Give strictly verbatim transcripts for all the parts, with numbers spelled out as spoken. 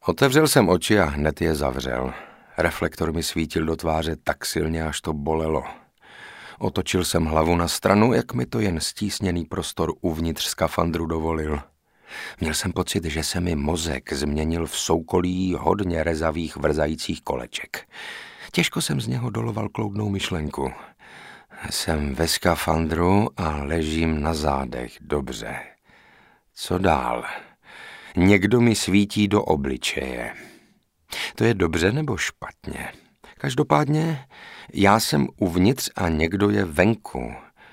Otevřel jsem oči a hned je zavřel. Reflektor mi svítil do tváře tak silně, až to bolelo. Otočil jsem hlavu na stranu, jak mi to jen stísněný prostor uvnitř skafandru dovolil. Měl jsem pocit, že se mi mozek změnil v soukolí hodně rezavých vrzajících koleček. Těžko jsem z něho doloval kloudnou myšlenku. Jsem ve skafandru a ležím na zádech. Dobře. Co dál? Někdo mi svítí do obličeje. To je dobře nebo špatně? Každopádně já jsem uvnitř a někdo je venku.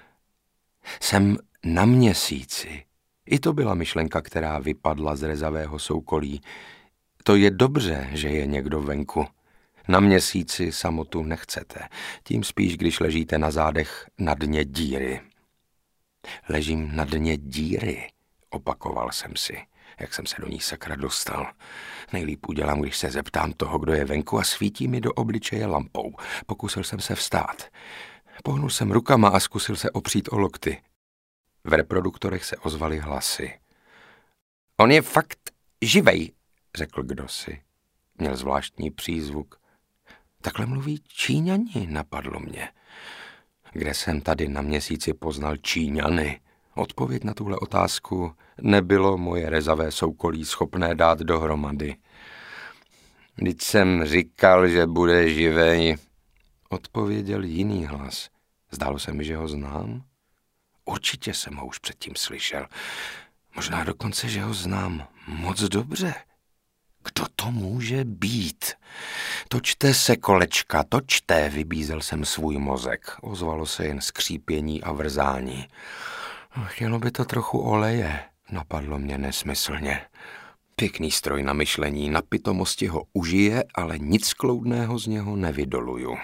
Jsem na měsíci. I to byla myšlenka, která vypadla z rezavého soukolí. To je dobře, že je někdo venku. Na měsíci samotu nechcete. Tím spíš, když ležíte na zádech na dně díry. Ležím na dně díry, opakoval jsem si. Jak jsem se do ní sakra dostal. Nejlíp udělám, když se zeptám toho, kdo je venku a svítí mi do obličeje lampou. Pokusil jsem se vstát. Pohnul jsem rukama a zkusil se opřít o lokty. V reproduktorech se ozvaly hlasy. On je fakt živej, řekl kdosi. Měl zvláštní přízvuk. Takhle mluví Číňani, napadlo mě. Kde jsem tady na měsíci poznal Číňany? Odpověď na tuhle otázku nebylo moje rezavé soukolí schopné dát dohromady. Vždyť jsem říkal, že bude živej, odpověděl jiný hlas. Zdálo se mi, že ho znám. Určitě jsem ho už předtím slyšel. Možná dokonce, že ho znám moc dobře. Kdo to může být? Točte se, kolečka, točte, vybízel jsem svůj mozek. Ozvalo se jen skřípění a vrzání. Chtělo by to trochu oleje, napadlo mě nesmyslně. Pěkný stroj na myšlení, na pitomosti ho užije, ale nic kloudného z něho nevydoluju.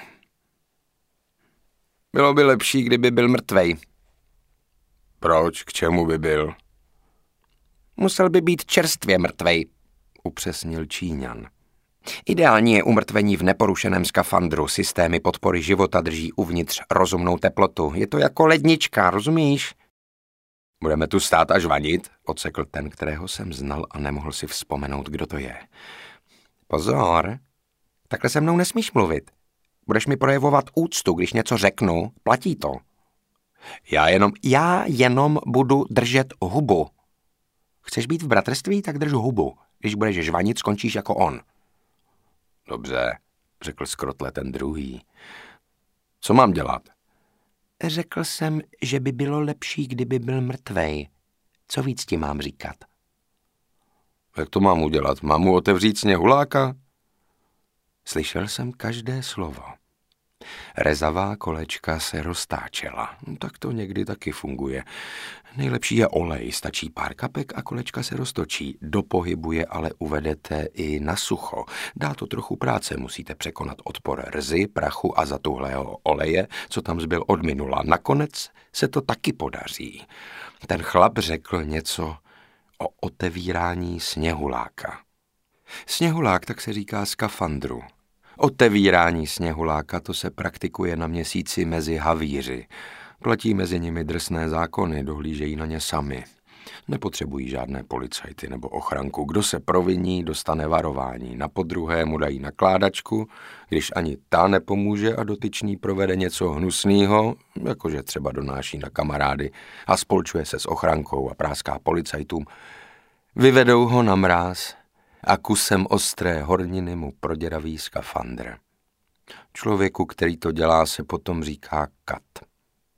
Bylo by lepší, kdyby byl mrtvej. Proč? K čemu by byl? Musel by být čerstvě mrtvej, upřesnil Číňan. Ideální je umrtvení v neporušeném skafandru. Systémy podpory života drží uvnitř rozumnou teplotu. Je to jako lednička, rozumíš? Budeme tu stát a žvanit, odsekl ten, kterého jsem znal a nemohl si vzpomenout, kdo to je. Pozor, takhle se mnou nesmíš mluvit. Budeš mi projevovat úctu, když něco řeknu, platí to. Já jenom, já jenom budu držet hubu. Chceš být v bratrství, tak drž hubu. Když budeš žvanit, skončíš jako on. Dobře, řekl skrotle ten druhý. Co mám dělat? Řekl jsem, že by bylo lepší, kdyby byl mrtvej. Co víc ti mám říkat? Jak to mám udělat? Mám mu otevřít sněhuláka? Slyšel jsem každé slovo. Rezavá kolečka se roztáčela. No, tak to někdy taky funguje. Nejlepší je olej, stačí pár kapek a kolečka se roztočí. Do pohybu je ale uvedete i na sucho. Dá to trochu práce, musíte překonat odpor rzy, prachu a zatuhlého oleje, co tam zbyl od minula. Nakonec se to taky podaří. Ten chlap řekl něco o otevírání sněhuláka. Sněhulák, tak se říká skafandru. Otevírání sněhuláka, to se praktikuje na měsíci mezi havíři. Platí mezi nimi drsné zákony, dohlížejí na ně sami. Nepotřebují žádné policajty nebo ochranku. Kdo se proviní, dostane varování. Na podruhé mu dají nakládačku, když ani ta nepomůže a dotyčný provede něco hnusného, jakože třeba donáší na kamarády a spolčuje se s ochrankou a práská policajtům, vyvedou ho na mráz a kusem ostré horniny mu proděraví skafandr. Člověku, který to dělá, se potom říká kat.